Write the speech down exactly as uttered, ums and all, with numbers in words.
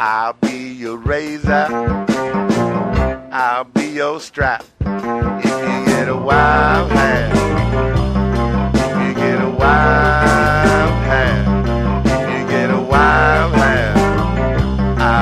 I'll be your razor, I'll be your strap. If you get a wild hand,